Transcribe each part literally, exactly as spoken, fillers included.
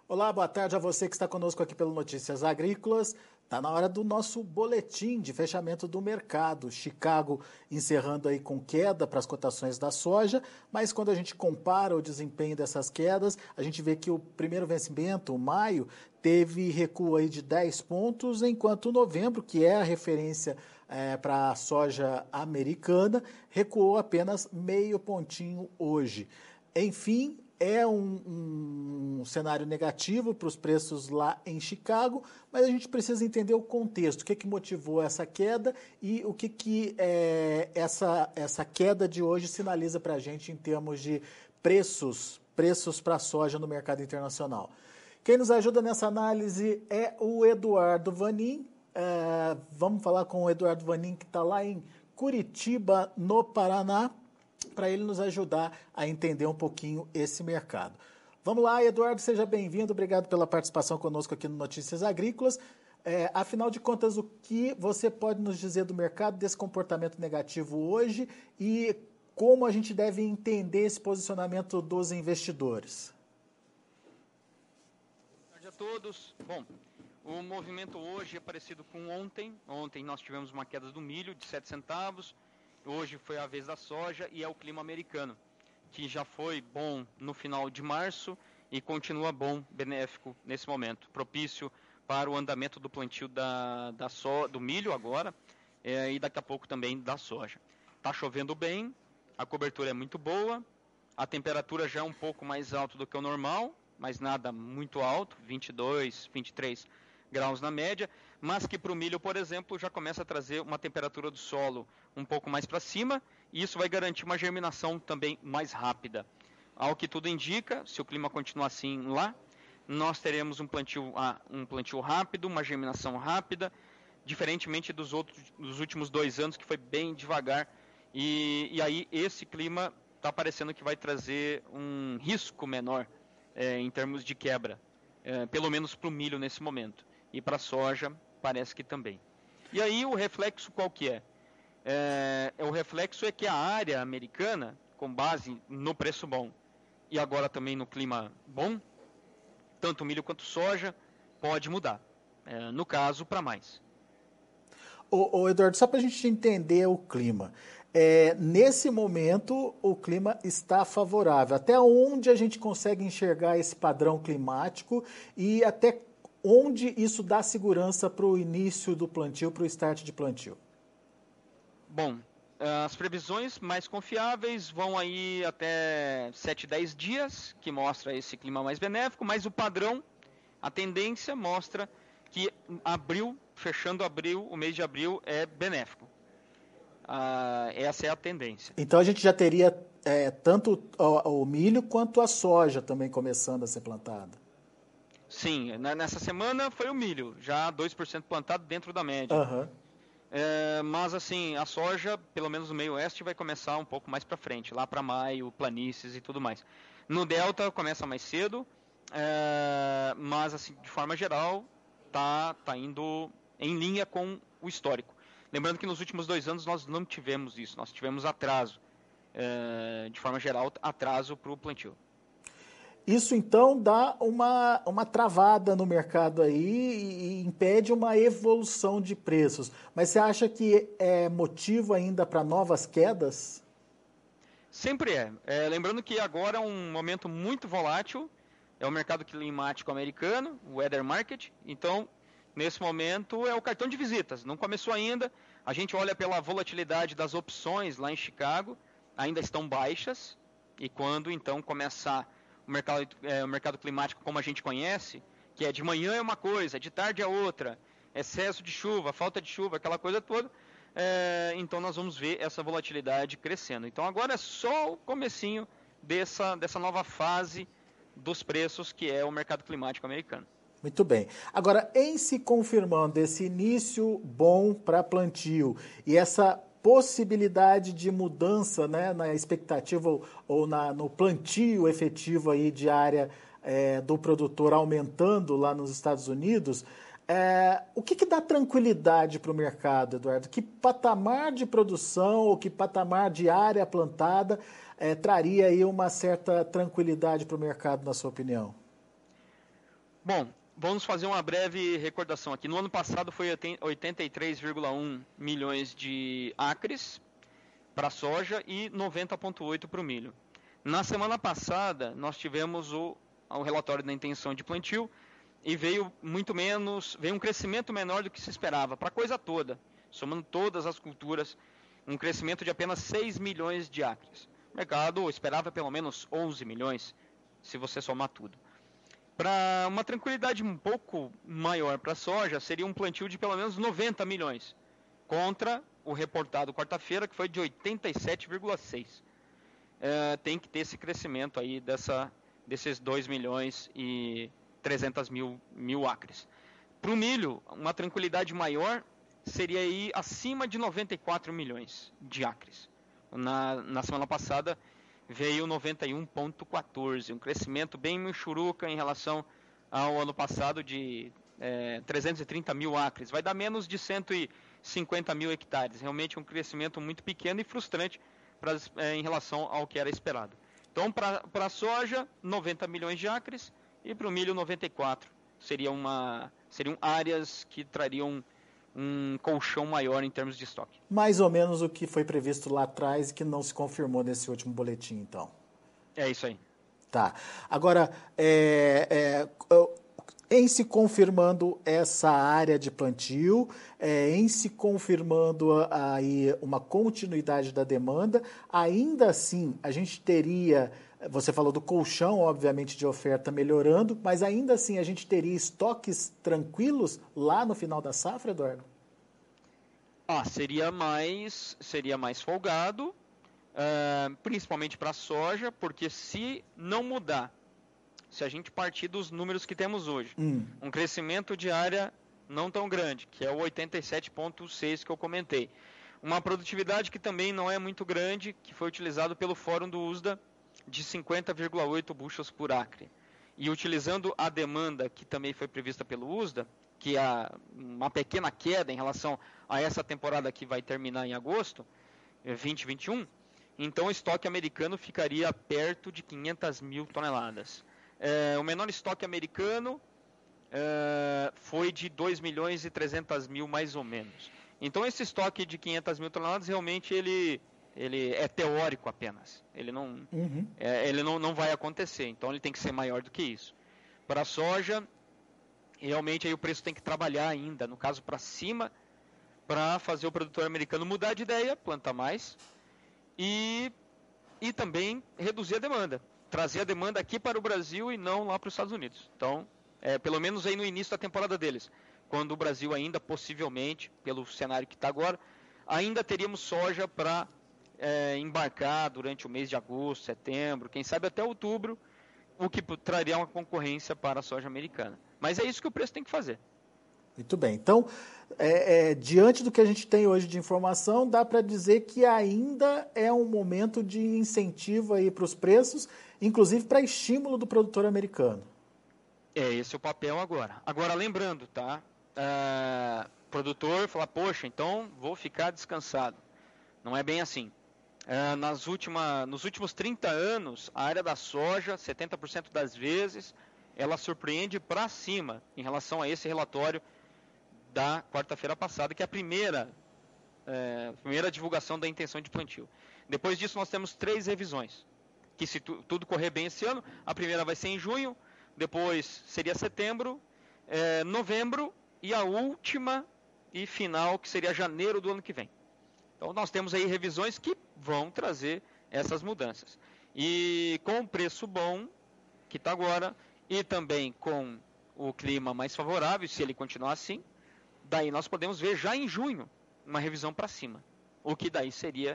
Olá, boa tarde a você que está conosco aqui pelo Notícias Agrícolas. Está na hora do nosso boletim de fechamento do mercado. Chicago encerrando aí com queda para as cotações da soja, mas quando a gente compara o desempenho dessas quedas, a gente vê que o primeiro vencimento, o maio, teve recuo aí de dez pontos, enquanto o novembro, que é a referência é, para a soja americana, recuou apenas meio pontinho hoje. Enfim, é um, um cenário negativo para os preços lá em Chicago, mas a gente precisa entender o contexto, o que, que motivou essa queda e o que, que é, essa, essa queda de hoje sinaliza para a gente em termos de preços, preços para a soja no mercado internacional. Quem nos ajuda nessa análise é o Eduardo Vanin. É, vamos falar com o Eduardo Vanin, que está lá em Curitiba, no Paraná, para ele nos ajudar a entender um pouquinho esse mercado. Vamos lá, Eduardo, seja bem-vindo, obrigado pela participação conosco aqui no Notícias Agrícolas. É, afinal de contas, o que você pode nos dizer do mercado, desse comportamento negativo hoje e como a gente deve entender esse posicionamento dos investidores? Boa tarde a todos. Bom, o movimento hoje é parecido com ontem. Ontem nós tivemos uma queda do milho de sete centavos. Hoje foi a vez da soja e é o clima americano, que já foi bom no final de março e continua bom, benéfico nesse momento, propício para o andamento do plantio da, da so, do milho agora é, e daqui a pouco também da soja. Está chovendo bem, a cobertura é muito boa, a temperatura já é um pouco mais alta do que o normal, mas nada muito alto, vinte e dois, vinte e três graus na média, mas que para o milho, por exemplo, já começa a trazer uma temperatura do solo um pouco mais para cima, e isso vai garantir uma germinação também mais rápida. Ao que tudo indica, se o clima continuar assim lá, nós teremos um plantio, um plantio rápido, uma germinação rápida, diferentemente dos, outros, dos últimos dois anos, que foi bem devagar, e, e aí esse clima está parecendo que vai trazer um risco menor é, em termos de quebra, é, pelo menos para o milho nesse momento. E para a soja, parece que também. E aí o reflexo qual que é? é? O reflexo é que a área americana, com base no preço bom e agora também no clima bom, tanto milho quanto soja, pode mudar. É, no caso, para mais. Ô, ô Eduardo, só para a gente entender o clima. É, nesse momento, o clima está favorável. Até onde a gente consegue enxergar esse padrão climático e até onde isso dá segurança para o início do plantio, para o start de plantio? Bom, as previsões mais confiáveis vão aí até sete, dez dias, que mostra esse clima mais benéfico, mas o padrão, a tendência mostra que abril, fechando abril, o mês de abril é benéfico. Ah, essa é a tendência. Então a gente já teria é, tanto o, o milho quanto a soja também começando a ser plantada. Sim, nessa semana foi o milho, já dois por cento plantado dentro da média. Uhum. É, mas assim, a soja, pelo menos no meio oeste, vai começar um pouco mais para frente, lá para maio, planícies e tudo mais. No delta começa mais cedo, é, mas assim, de forma geral, tá, tá indo em linha com o histórico. Lembrando que nos últimos dois anos nós não tivemos isso, nós tivemos atraso, é, de forma geral, atraso para o plantio. Isso, então, dá uma, uma travada no mercado aí e impede uma evolução de preços. Mas você acha que é motivo ainda para novas quedas? Sempre é. é. Lembrando que agora é um momento muito volátil, é o mercado climático americano, o weather market. Então, nesse momento, é o cartão de visitas. Não começou ainda. A gente olha pela volatilidade das opções lá em Chicago, ainda estão baixas. E quando, então, começar o mercado, é, o mercado climático como a gente conhece, que é de manhã é uma coisa, de tarde é outra, excesso de chuva, falta de chuva, aquela coisa toda, é, então nós vamos ver essa volatilidade crescendo. Então agora é só o comecinho dessa, dessa nova fase dos preços que é o mercado climático americano. Muito bem. Agora, em se confirmando esse início bom para plantio e essa possibilidade de mudança, né, na expectativa ou, ou na, no plantio efetivo aí de área é, do produtor aumentando lá nos Estados Unidos, é, o que, que dá tranquilidade para o mercado, Eduardo? Que patamar de produção ou que patamar de área plantada é, traria aí uma certa tranquilidade para o mercado, na sua opinião? Bom, vamos fazer uma breve recordação aqui. No ano passado foi oitenta e três vírgula um milhões de acres para a soja e noventa vírgula oito para o milho. Na semana passada, nós tivemos o, o relatório da intenção de plantio e veio muito menos, veio um crescimento menor do que se esperava, para a coisa toda, somando todas as culturas, um crescimento de apenas seis milhões de acres. O mercado esperava pelo menos onze milhões, se você somar tudo. Para uma tranquilidade um pouco maior para a soja, seria um plantio de pelo menos noventa milhões, contra o reportado quarta-feira, que foi de oitenta e sete vírgula seis. É, tem que ter esse crescimento aí dessa, desses dois milhões e trezentos mil, mil acres. Para o milho, uma tranquilidade maior seria aí acima de noventa e quatro milhões de acres. Na, na semana passada veio noventa e um vírgula quatorze, um crescimento bem michuruca em relação ao ano passado de é, trezentos e trinta mil acres. Vai dar menos de cento e cinquenta mil hectares. Realmente um crescimento muito pequeno e frustrante pra, é, em relação ao que era esperado. Então, para a soja, noventa milhões de acres e para o milho, noventa e quatro. Seria uma, seriam áreas que trariam um colchão maior em termos de estoque. Mais ou menos o que foi previsto lá atrás e que não se confirmou nesse último boletim, então. É isso aí. Tá. Agora, é, é, em se confirmando essa área de plantio, é, em se confirmando aí uma continuidade da demanda, ainda assim a gente teria, você falou do colchão, obviamente, de oferta melhorando, mas ainda assim a gente teria estoques tranquilos lá no final da safra, Eduardo? Ah, seria mais, seria mais folgado, uh, principalmente para a soja, porque se não mudar, se a gente partir dos números que temos hoje, hum. um crescimento de área não tão grande, que é o oitenta e sete vírgula seis que eu comentei. Uma produtividade que também não é muito grande, que foi utilizado pelo Fórum do U S D A, de cinquenta vírgula oito bushels por acre. E utilizando a demanda que também foi prevista pelo U S D A, que é uma pequena queda em relação a essa temporada que vai terminar em agosto, vinte e vinte e um, então o estoque americano ficaria perto de quinhentas mil toneladas. É, o menor estoque americano é, foi de dois milhões e trezentos mil, mais ou menos. Então, esse estoque de quinhentas mil toneladas, realmente, ele, ele é teórico apenas. Ele, não, uhum. é, ele não, não vai acontecer. Então, ele tem que ser maior do que isso. Para a soja, realmente, aí o preço tem que trabalhar ainda, no caso, para cima, para fazer o produtor americano mudar de ideia, plantar mais, e, e também reduzir a demanda. Trazer a demanda aqui para o Brasil e não lá para os Estados Unidos. Então, é, pelo menos aí no início da temporada deles, quando o Brasil ainda possivelmente, pelo cenário que está agora, ainda teríamos soja para é, embarcar durante o mês de agosto, setembro, quem sabe até outubro, o que traria uma concorrência para a soja americana. Mas é isso que o preço tem que fazer. Muito bem. Então, é, é, diante do que a gente tem hoje de informação, dá para dizer que ainda é um momento de incentivo aí para os preços, inclusive para estímulo do produtor americano. É, esse é o papel agora. Agora, lembrando, tá? Uh, produtor fala, poxa, então vou ficar descansado. Não é bem assim. Uh, nas última, nos últimos trinta anos, a área da soja, setenta por cento das vezes, ela surpreende para cima em relação a esse relatório da quarta-feira passada, que é a primeira, é, primeira divulgação da intenção de plantio. Depois disso, nós temos três revisões, que se tu, tudo correr bem esse ano, a primeira vai ser em junho, depois seria setembro, é, novembro, e a última e final, que seria janeiro do ano que vem. Então, nós temos aí revisões que vão trazer essas mudanças. E com o preço bom, que está agora, e também com o clima mais favorável, se ele continuar assim, daí nós podemos ver já em junho uma revisão para cima. O que daí seria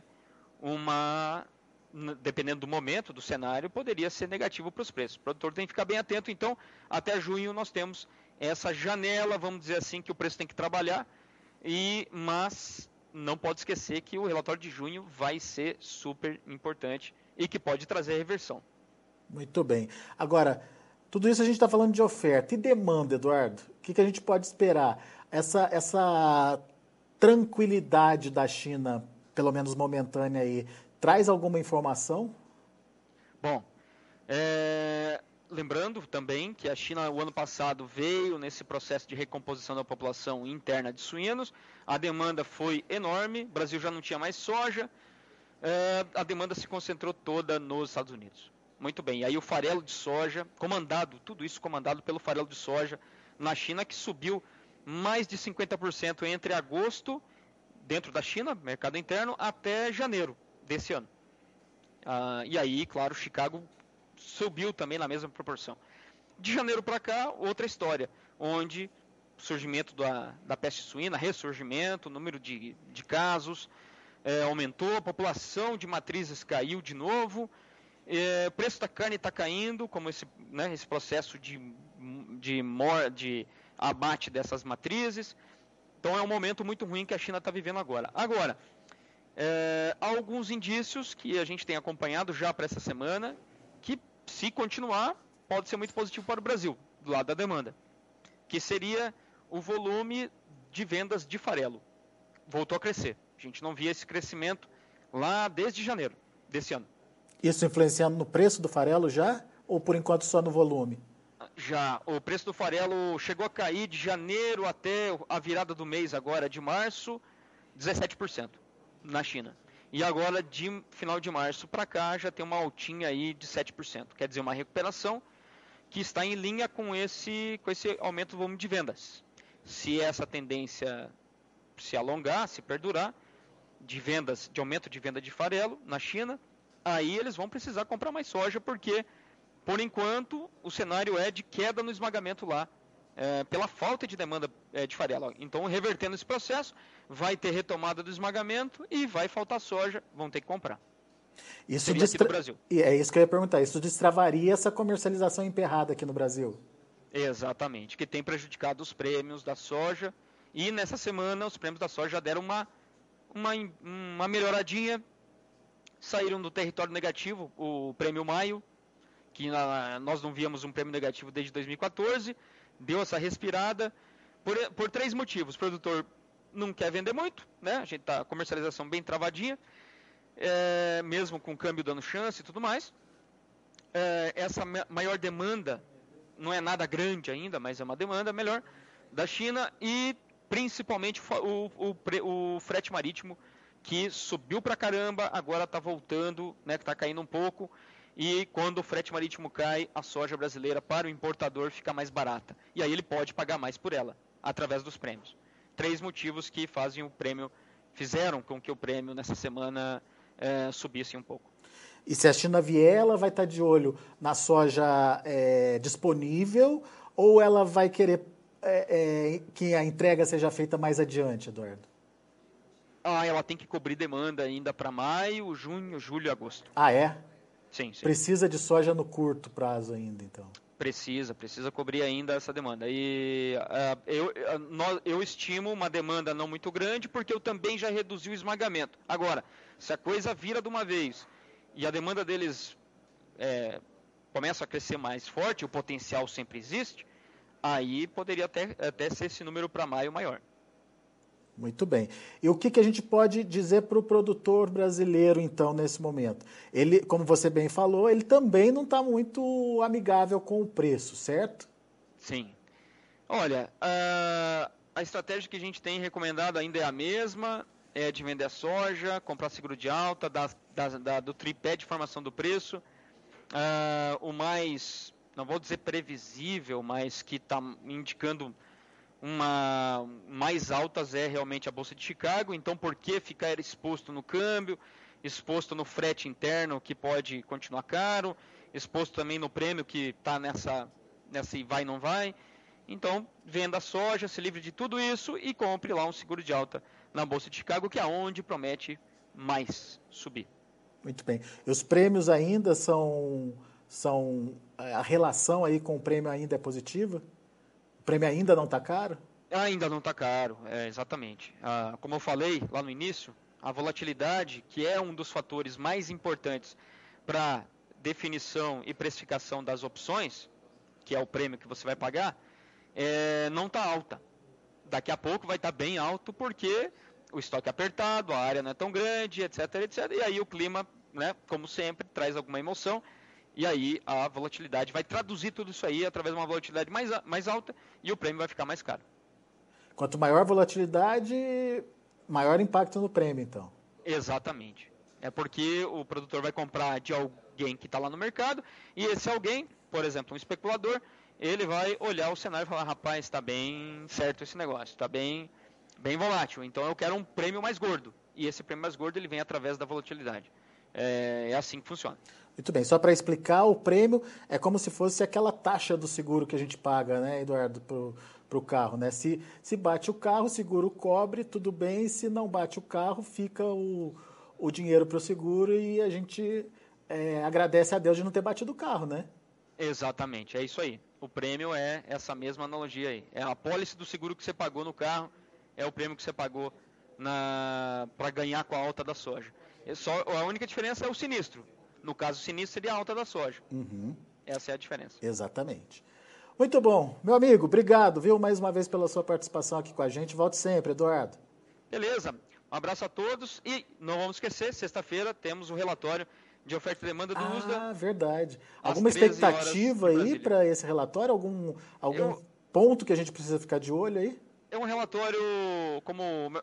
uma, dependendo do momento, do cenário, poderia ser negativo para os preços. O produtor tem que ficar bem atento, então, até junho nós temos essa janela, vamos dizer assim, que o preço tem que trabalhar, e, mas não pode esquecer que o relatório de junho vai ser super importante e que pode trazer reversão. Muito bem. Agora, tudo isso a gente está falando de oferta e demanda, Eduardo. O que, que a gente pode esperar? Essa, essa tranquilidade da China, pelo menos momentânea aí, traz alguma informação? Bom, é, lembrando também que a China, o ano passado, veio nesse processo de recomposição da população interna de suínos, a demanda foi enorme, o Brasil já não tinha mais soja, é, a demanda se concentrou toda nos Estados Unidos. Muito bem, e aí o farelo de soja, comandado, tudo isso comandado pelo farelo de soja na China, que subiu mais de cinquenta por cento entre agosto, dentro da China, mercado interno, até janeiro desse ano. Ah, e aí, claro, Chicago subiu também na mesma proporção. De janeiro para cá, outra história, onde surgimento da, da peste suína, ressurgimento, o número de, de casos é, aumentou, a população de matrizes caiu de novo, é, o preço da carne está caindo, como esse, né, esse processo de, de, mor, de abate dessas matrizes. Então é um momento muito ruim que a China está vivendo agora. Agora, é, há alguns indícios que a gente tem acompanhado já para essa semana, que se continuar, pode ser muito positivo para o Brasil, do lado da demanda, que seria o volume de vendas de farelo. Voltou a crescer. A gente não via esse crescimento lá desde janeiro desse ano. Isso influenciando no preço do farelo já? Ou por enquanto só no volume? Já. O preço do farelo chegou a cair de janeiro até a virada do mês agora, de março, dezessete por cento na China. E agora, de final de março para cá, já tem uma altinha aí de sete por cento. Quer dizer, uma recuperação que está em linha com esse, com esse aumento do volume de vendas. Se essa tendência se alongar, se perdurar, de vendas, de aumento de venda de farelo na China, aí eles vão precisar comprar mais soja, porque, por enquanto, o cenário é de queda no esmagamento lá, é, pela falta de demanda é, de farelo. Então, revertendo esse processo, vai ter retomada do esmagamento e vai faltar soja, vão ter que comprar. Isso Seria distra... aqui no Brasil. E é isso que eu ia perguntar, isso destravaria essa comercialização emperrada aqui no Brasil? Exatamente, que tem prejudicado os prêmios da soja, e nessa semana os prêmios da soja já deram uma, uma, uma melhoradinha, saíram do território negativo, o prêmio maio, que na, nós não víamos um prêmio negativo desde dois mil e quatorze, deu essa respirada, por, por três motivos. O produtor não quer vender muito, né? A gente está com a comercialização bem travadinha, é, mesmo com o câmbio dando chance e tudo mais. É, essa maior demanda, não é nada grande ainda, mas é uma demanda melhor, da China, e principalmente o, o, o frete marítimo, que subiu pra caramba, agora está voltando, né, que está caindo um pouco, e quando o frete marítimo cai, a soja brasileira para o importador fica mais barata, e aí ele pode pagar mais por ela, através dos prêmios. Três motivos que fazem o prêmio, fizeram com que o prêmio nessa semana é, subisse um pouco. E se a China vier, ela vai estar de olho na soja é, disponível, ou ela vai querer é, é, que a entrega seja feita mais adiante, Eduardo? Ah, ela tem que cobrir demanda ainda para maio, junho, julho e agosto. Ah, é? Sim, sim. Precisa de soja no curto prazo ainda, então. Precisa, precisa cobrir ainda essa demanda. E uh, eu, uh, nós, eu estimo uma demanda não muito grande, porque eu também já reduzi o esmagamento. Agora, se a coisa vira de uma vez e a demanda deles é, começa a crescer mais forte, o potencial sempre existe, aí poderia até, até ser esse número para maio maior. Muito bem. E o que, que a gente pode dizer para o produtor brasileiro, então, nesse momento? Ele, como você bem falou, ele também não está muito amigável com o preço, certo? Sim. Olha, a, a estratégia que a gente tem recomendado ainda é a mesma, é de vender a soja, comprar seguro de alta, da, da, da, do tripé de formação do preço. Uh, o mais, não vou dizer previsível, mas que está indicando uma mais altas é realmente a Bolsa de Chicago. Então, por que ficar exposto no câmbio, exposto no frete interno, que pode continuar caro, exposto também no prêmio, que está nessa, nessa vai e não vai. Então, venda a soja, se livre de tudo isso e compre lá um seguro de alta na Bolsa de Chicago, que é onde promete mais subir. Muito bem. E os prêmios ainda são, são... A relação aí com o prêmio ainda é positiva? O prêmio ainda não está caro? Ainda não está caro, é, exatamente. Ah, como eu falei lá no início, a volatilidade, que é um dos fatores mais importantes para definição e precificação das opções, que é o prêmio que você vai pagar, é, não está alta. Daqui a pouco vai estar tá bem alto, porque o estoque é apertado, a área não é tão grande, etc, etcétera. E aí o clima, né, como sempre, traz alguma emoção E aí a volatilidade vai traduzir tudo isso aí através de uma volatilidade mais, mais alta e o prêmio vai ficar mais caro. Quanto maior a volatilidade, maior impacto no prêmio, então. Exatamente. É porque o produtor vai comprar de alguém que está lá no mercado e esse alguém, por exemplo, um especulador, ele vai olhar o cenário e falar, rapaz, está bem certo esse negócio, está bem, bem volátil, então eu quero um prêmio mais gordo. E esse prêmio mais gordo ele vem através da volatilidade. É, é assim que funciona. Muito bem, só para explicar, o prêmio é como se fosse aquela taxa do seguro que a gente paga, né, Eduardo, para o carro, né? Se, se bate o carro, o seguro cobre, tudo bem, se não bate o carro, fica o, o dinheiro para o seguro e a gente é, agradece a Deus de não ter batido o carro, né? Exatamente, é isso aí. O prêmio é essa mesma analogia aí. É a apólice do seguro que você pagou no carro, é o prêmio que você pagou para ganhar com a alta da soja. É só, a única diferença é o sinistro. No caso, o sinistro seria a alta da soja. Uhum. Essa é a diferença. Exatamente. Muito bom. Meu amigo, obrigado, viu, mais uma vez pela sua participação aqui com a gente. Volte sempre, Eduardo. Beleza. Um abraço a todos e não vamos esquecer, sexta-feira temos o relatório de oferta e demanda do ah, U S D A. Ah, verdade. Alguma expectativa aí para esse relatório? Algum, algum Eu... ponto que a gente precisa ficar de olho aí? É um relatório, como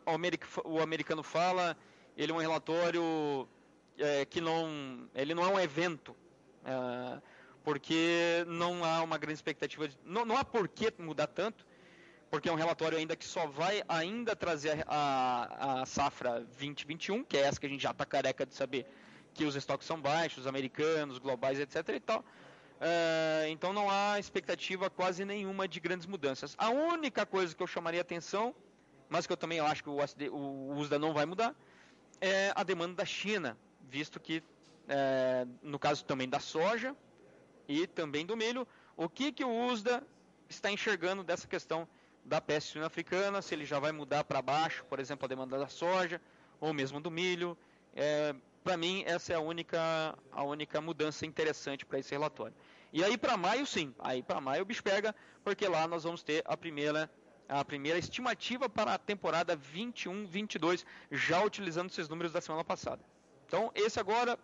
o americano fala, ele é um relatório é, que não, ele não é um evento, é, porque não há uma grande expectativa, de, não, não há por que mudar tanto, porque é um relatório ainda que só vai ainda trazer a, a safra vinte vinte e um, que é essa que a gente já está careca de saber que os estoques são baixos, americanos, globais, etc e tal. Uh, então não há expectativa quase nenhuma de grandes mudanças. A única coisa que eu chamaria atenção, mas que eu também acho que o, o U S D A não vai mudar, é a demanda da China, visto que, é, no caso também da soja e também do milho, o que, que o U S D A está enxergando dessa questão da peste suína africana, se ele já vai mudar para baixo, por exemplo, a demanda da soja, ou mesmo do milho. É, para mim, essa é a única, a única mudança interessante para esse relatório. E aí para maio, sim, aí para maio o bicho pega, porque lá nós vamos ter a primeira, a primeira estimativa para a temporada vinte e um vinte e dois, já utilizando esses números da semana passada. Então, esse agora,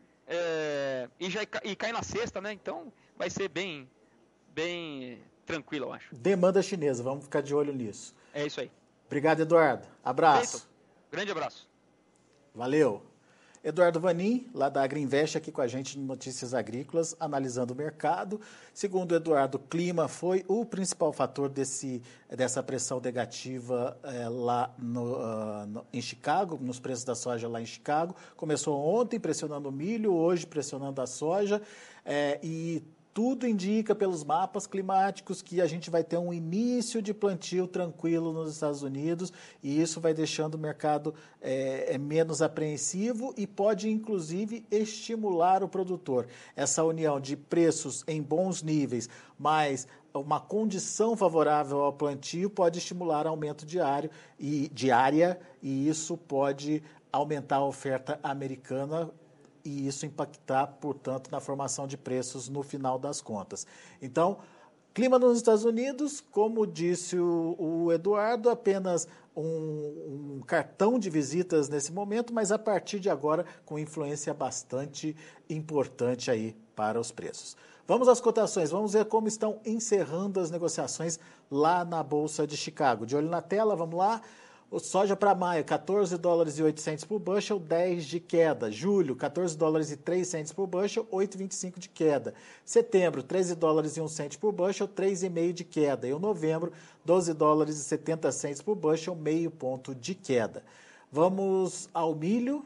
é, e, já, e cai na sexta, né? Então, vai ser bem, bem tranquilo, eu acho. Demanda chinesa, vamos ficar de olho nisso. É isso aí. Obrigado, Eduardo. Abraço. Feito. Grande abraço. Valeu. Eduardo Vanin, lá da Agriinvest, aqui com a gente no Notícias Agrícolas, analisando o mercado. Segundo o Eduardo, o clima foi o principal fator desse, dessa pressão negativa é, lá no, uh, no, em Chicago, nos preços da soja lá em Chicago. Começou ontem pressionando o milho, hoje pressionando a soja, é, e tudo indica pelos mapas climáticos que a gente vai ter um início de plantio tranquilo nos Estados Unidos e isso vai deixando o mercado é, é menos apreensivo e pode, inclusive, estimular o produtor. Essa união de preços em bons níveis, mais uma condição favorável ao plantio pode estimular aumento diário e, diária e isso pode aumentar a oferta americana e isso impactar, portanto, na formação de preços no final das contas. Então, clima nos Estados Unidos, como disse o, o Eduardo, apenas um, um cartão de visitas nesse momento, mas a partir de agora com influência bastante importante aí para os preços. Vamos às cotações, vamos ver como estão encerrando as negociações lá na Bolsa de Chicago. De olho na tela, vamos lá. O soja para maio, quatorze dólares e oitocentos por bushel, dez de queda. Julho, quatorze dólares e três centos por bushel, oito vírgula vinte e cinco de queda. Setembro, treze dólares e um cento por bushel, três vírgula cinco de queda. E o novembro, doze dólares e setenta centos por bushel, meio ponto de queda. Vamos ao milho.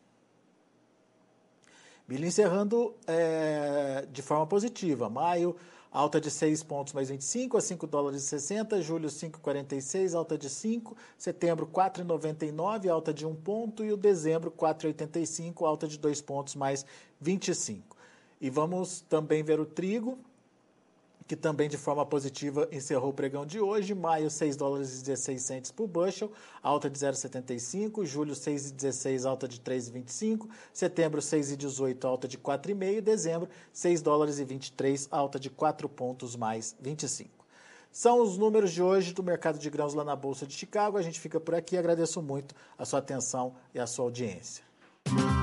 Milho encerrando é, de forma positiva. Maio, alta de seis pontos mais vinte e cinco a cinco dólares e sessenta, julho cinco vírgula quarenta e seis, alta de cinco, setembro quatro vírgula noventa e nove, alta de um ponto e o dezembro quatro vírgula oitenta e cinco, alta de dois pontos mais vinte e cinco. E vamos também ver o trigo, que também de forma positiva encerrou o pregão de hoje, maio seis dólares e dezesseis centos por bushel, alta de zero vírgula setenta e cinco, julho seis vírgula dezesseis, alta de três vírgula vinte e cinco, setembro seis vírgula dezoito, alta de quatro vírgula cinco, dezembro seis dólares e vinte e três, alta de quatro pontos mais vinte e cinco. São os números de hoje do mercado de grãos lá na Bolsa de Chicago. A gente fica por aqui, agradeço muito a sua atenção e a sua audiência.